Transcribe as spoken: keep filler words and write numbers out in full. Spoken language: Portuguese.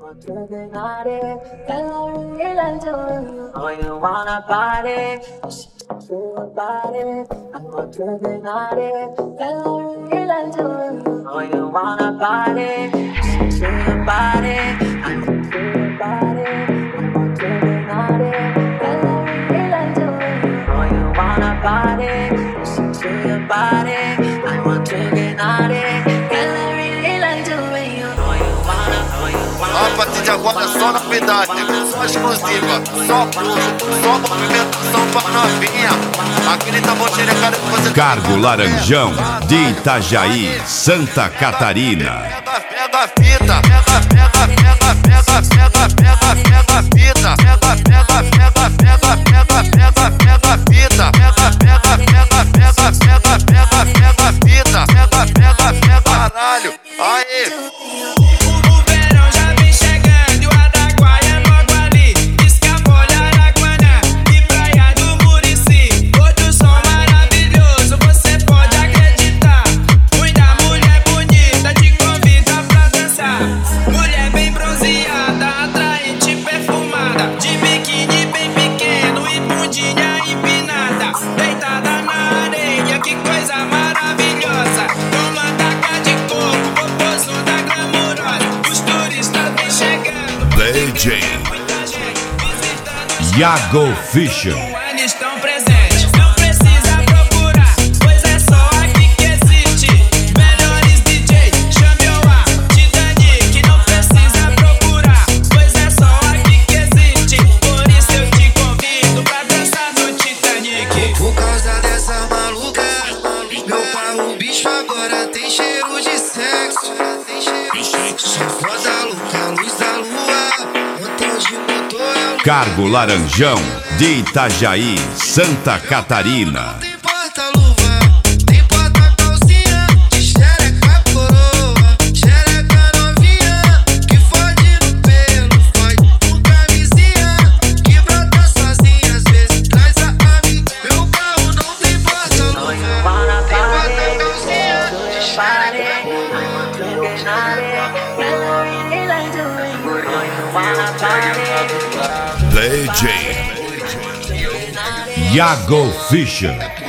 want to get naughty, girl, I really like the way you know you wanna party. Feel about it, I want to get naughty, girl, I really like the way you know you wanna party. Feel about it, I want to feel about it, I want to get naughty, girl, I really like the way you know you wanna party. Feel about it, I want to get naughty, girl, I really like the way you know you wanna, know you wanna. A partir de agora só novidade, só exclusiva, só luxo, só movimentação pra novinha. Aquele tambor xerecado que você Cargo Laranjão, de Itajaí, Santa Catarina. Pega a fita, pega, pega, pega, pega, pega, pega, pega a fita, pega, pega, pega, pega, pega, pega, pega a fita, pega, pega, pega, pega, pega, pega, pega a fita, pega, pega, pega, caralho, aí. D J Iago Fischer. Estão presentes, não precisa procurar, pois é só aqui que existe. Melhores D J, chame o A, Titanic, não precisa procurar, pois é só aqui que existe. Por isso eu te convido pra dançar no Titanic. Por causa dessa maluca, meu pai, o bicho agora tem cheiro de sexo. Só foda louca, luz da lua, motor de motor é o Cargo Laranjão, de Itajaí, Santa Catarina. tem porta-luva, tem porta-calcinha, de xereca coroa, xereca novinha, que fode no pelo, fode com camisinha, que brota sozinha, às vezes traz a amiga. Meu carro não tem porta-luva, tem porta-calcinha, de xereca D J Iago Fischer.